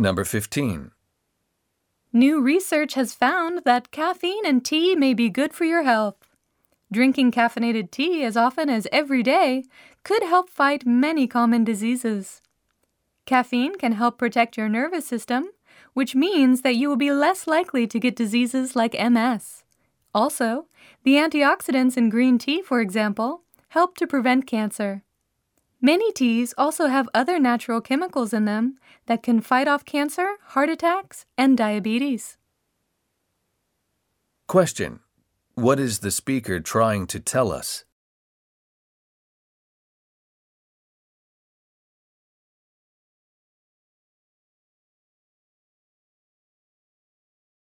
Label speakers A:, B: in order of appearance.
A: Number 15.
B: New research has found that caffeine in tea may be good for your health. Drinking caffeinated tea as often as every day could help fight many common diseases. Caffeine can help protect your nervous system, which means that you will be less likely to get diseases like MS. Also, the antioxidants in green tea, for example, help to prevent cancer. Many teas also have other natural chemicals in them that can fight off cancer, heart attacks, and diabetes.
A: Question. What is the speaker trying to tell us?